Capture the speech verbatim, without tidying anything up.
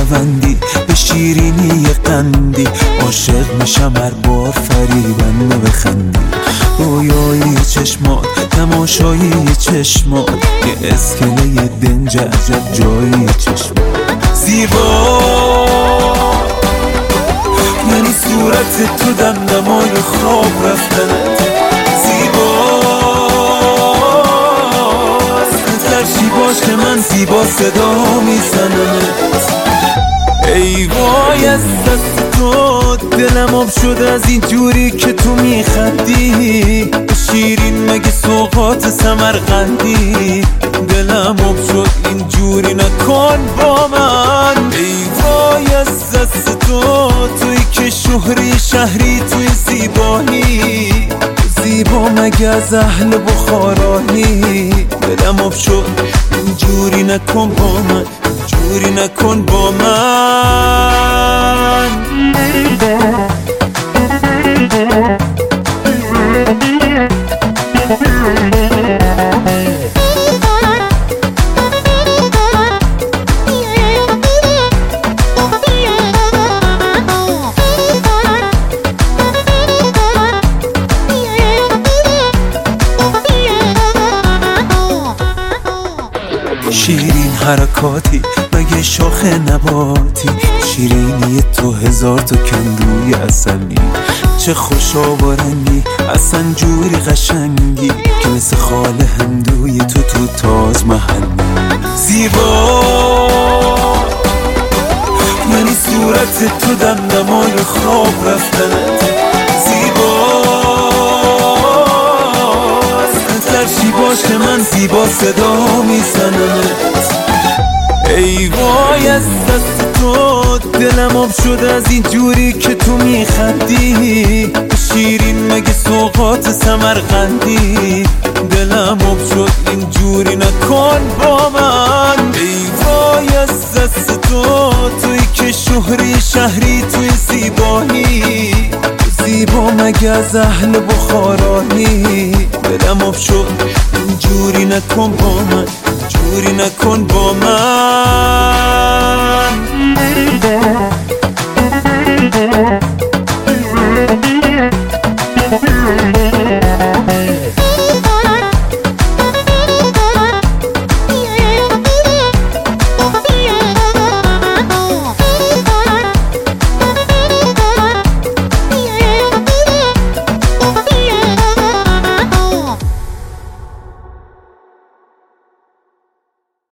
میبندی به شیرینی قندی، عاشق میشم هر بار فریبنده بخندی. رویایی چشمات، تماشایی چشمات، یه اسکله دنج عجب جایی چشمات. زیبا یعنی صورت تو دمدمای خواب رفتنت، ترشی باش که من زیبا صدا میزنمت. ای وای از دست تو دلم آب شد از این جوری که تو میخندی، شیرین مگه سوغات سمرقندی. دلم آب شد این جوری نکن با من. ای وای از دست تو، توی که شهری شهری توی زیبایی، زیبا مگه از اهل بخارایی. دلم آب شد اینجوری نکن با من، اینجوری نکن با من. شیرین حرکاتی مگه شاخ نباتی، شیرینی تو هزار تا کندوی اصلی. چه خوشا و رنگی اصلا جوری قشنگی که مثل خاله هندوی تو تو تاج محل. زیبا یعنی صورت تو دمدمای خواب رفتنت، زیبا ترشی باش که من زیبا صدا میزنمت. ای وای از دست تو دلم آب شد از این جوری که تو میخندی، شیرین مگه سوغات سمرقندی. دلم آب شد این جوری نکن با من. ای وای از دست تو، توی که شهری شهری توی زیبایی، زیبا مگه از اهل بخارایی. دلم آب شد اینجوری نکن با من، اینجوری نکن با من.